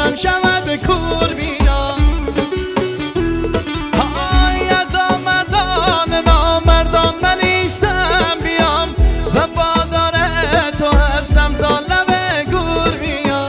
دلم شود کور بیا. های از آمدان نامردان من نیستم بیام، وفادار تو هستم تا لب گور بیا.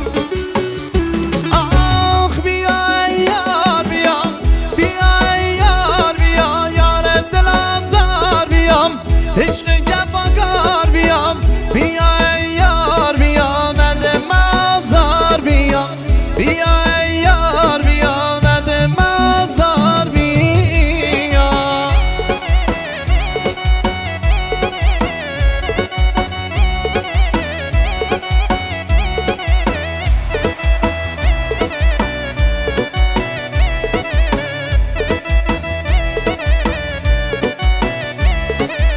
آخ بیا ای یار بیا، بیا ای یار بیا، یار دل آزار بیام، عشق جفاکار بیام. بیا ای یار بیا نده مازار بیا، بیا ای یار بیا نده مازار بیا.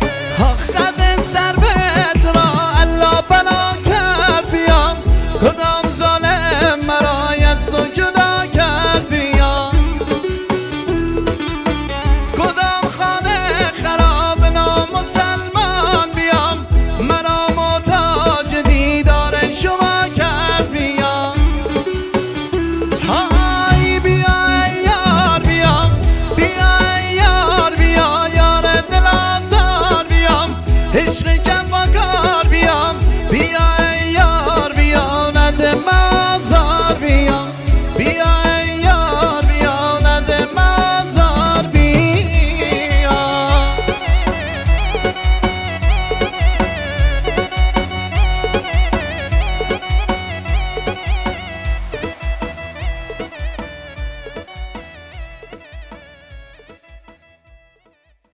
آخ قد سر را الله بلا کرد بیام، خدا